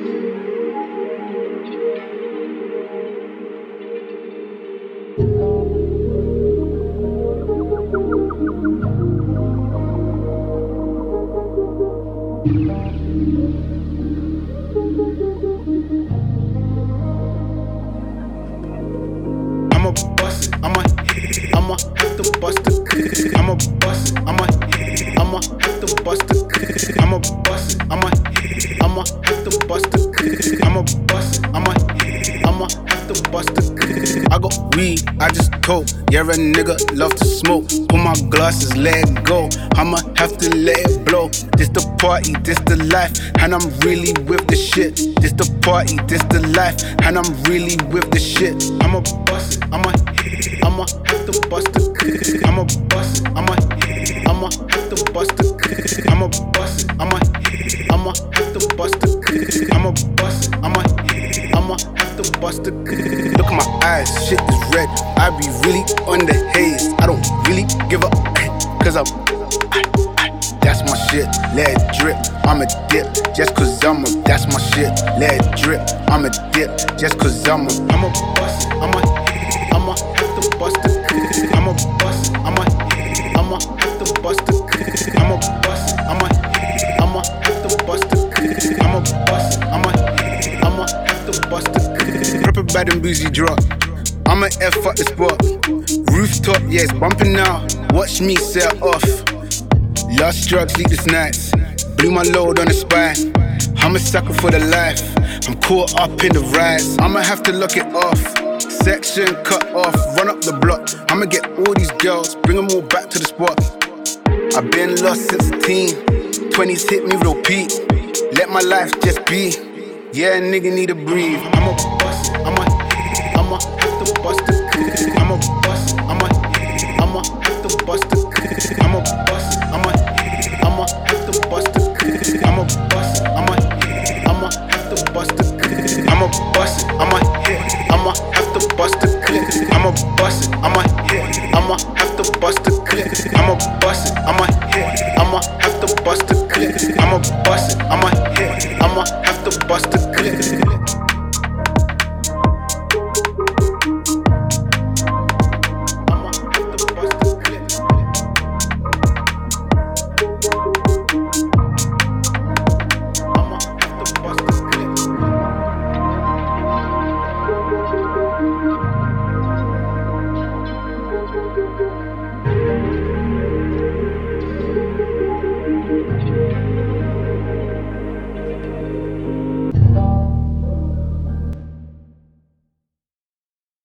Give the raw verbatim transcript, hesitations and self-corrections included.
I'ma bust it, I'ma, I'ma have to bust it. I'ma bust it, I'ma, I'ma have to bust it. I'ma bust it, I'ma, I'ma have to bust it. I'ma bust it, I'ma, I'ma have to bust it. I got weed, I just told. Yeah, a nigga love to smoke. Put my glasses, let it go. I'ma have to let it blow. This the party, this the life, and I'm really with the shit. This the party, this the life, and I'm really with the shit. I'ma bust it, I'ma, I'ma have to bust it. I'ma bust it, I'ma, I'ma have to bust it. I'ma bust it, I'ma, I'ma have to bust it. I'ma bust it, I'ma, I'ma have to bust it. Look at my eyes, shit is red. I be really on the haze. I don't really give up, cause I'm, that's my shit, let it drip. I'm a dip, just cause I'm a, that's my shit, let it drip. I'm a dip, just cause I'm a, I'ma bust it, I'ma, I'ma have to bust it. I'ma bust it, I'ma, I'ma have to bust it. I'ma bust it, I'ma, I'ma have to bust it. I'ma bust it, I'ma, I'ma have to bust it. Proper bad and boozy drop. I'ma F up the spot. Rooftop, yeah, it's bumping now. Watch me set off. Lost drugs, sleepless nights. Blew my load on the spine. I'm a sucker for the life. I'm caught up in the rise. I'ma have to lock it off. Section cut off, run up the block. I'ma get all these girls, bring them all back to the spot. I've been lost since a teen. twenties hit me real peak. Let my life just be. Yeah, nigga need to breathe. I'ma bust it, I'ma, I'ma have to bust it. I'ma bust it, I'ma, I'ma have to bust it. I'ma bust it, I'ma, I'ma have to bust it. I'ma bust it, I'ma, I'ma have to bust it. I'ma bust it, I'ma, I'ma have to bust it. I'ma bust it, I'ma, I'ma have to bust it. I'ma bust it, I'ma, I'ma have to bust it. I'ma bust it, I'ma, I'ma have to bust it. Thank you.